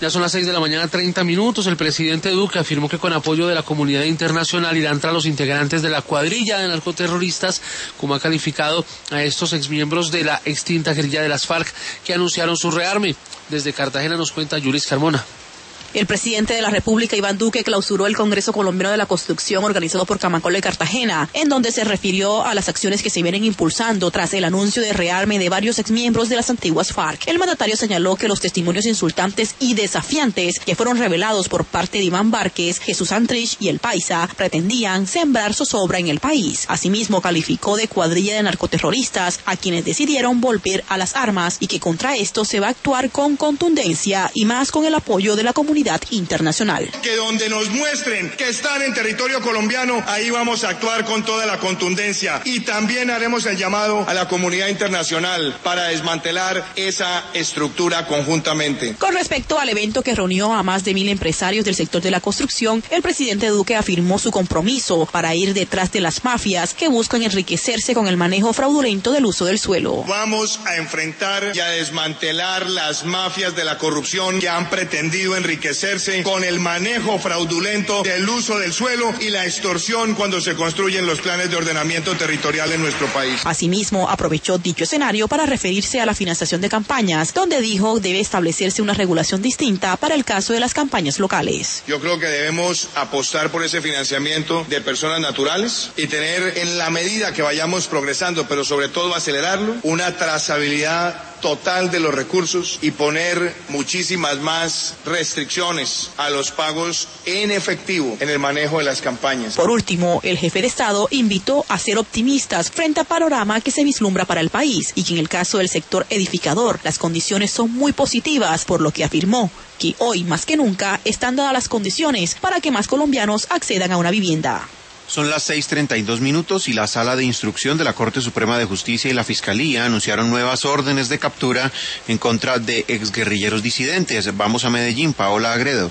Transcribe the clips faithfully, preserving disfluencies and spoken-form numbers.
Ya son las seis de la mañana, treinta minutos. El presidente Duque afirmó que con apoyo de la comunidad internacional irán tras los integrantes de la cuadrilla de narcoterroristas, como ha calificado a estos exmiembros de la extinta guerrilla de las FARC que anunciaron su rearme. Desde Cartagena nos cuenta Yuris Carmona. El presidente de la República, Iván Duque, clausuró el Congreso Colombiano de la Construcción organizado por Camacollo de Cartagena, en donde se refirió a las acciones que se vienen impulsando tras el anuncio de rearme de varios exmiembros de las antiguas FARC. El mandatario señaló que los testimonios insultantes y desafiantes que fueron revelados por parte de Iván Várquez, Jesús Santrich y el Paisa pretendían sembrar zozobra en el país. Asimismo, calificó de cuadrilla de narcoterroristas a quienes decidieron volver a las armas y que contra esto se va a actuar con contundencia y más con el apoyo de la comunidad internacional. Que donde nos muestren que están en territorio colombiano, ahí vamos a actuar con toda la contundencia y también haremos el llamado a la comunidad internacional para desmantelar esa estructura conjuntamente. Con respecto al evento que reunió a más de mil empresarios del sector de la construcción, el presidente Duque afirmó su compromiso para ir detrás de las mafias que buscan enriquecerse con el manejo fraudulento del uso del suelo. Vamos a enfrentar y a desmantelar las mafias de la corrupción que han pretendido enriquecerse con el manejo fraudulento del uso del suelo y la extorsión cuando se construyen los planes de ordenamiento territorial en nuestro país. Asimismo, aprovechó dicho escenario para referirse a la financiación de campañas, donde dijo debe establecerse una regulación distinta para el caso de las campañas locales. Yo creo que debemos apostar por ese financiamiento de personas naturales y tener, en la medida que vayamos progresando, pero sobre todo acelerarlo, una trazabilidad total de los recursos y poner muchísimas más restricciones a los pagos en efectivo en el manejo de las campañas. Por último, el jefe de Estado invitó a ser optimistas frente al panorama que se vislumbra para el país y que en el caso del sector edificador las condiciones son muy positivas, por lo que afirmó que hoy más que nunca están dadas las condiciones para que más colombianos accedan a una vivienda. Son las seis treinta y dos minutos y la Sala de Instrucción de la Corte Suprema de Justicia y la Fiscalía anunciaron nuevas órdenes de captura en contra de exguerrilleros disidentes. Vamos a Medellín, Paola Agredo.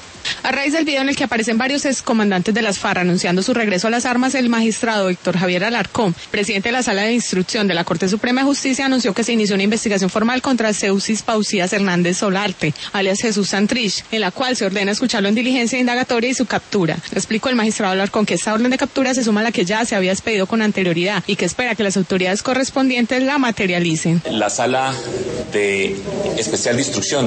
A raíz del video en el que aparecen varios excomandantes de las FARC anunciando su regreso a las armas, el magistrado Héctor Javier Alarcón, presidente de la Sala de Instrucción de la Corte Suprema de Justicia, anunció que se inició una investigación formal contra Seusis Pausías Hernández Solarte, alias Jesús Santrich, en la cual se ordena escucharlo en diligencia indagatoria y su captura. Explicó el magistrado Alarcón que esta orden de captura se suma a la que ya se había expedido con anterioridad y que espera que las autoridades correspondientes la materialicen. La Sala de Especial de Instrucción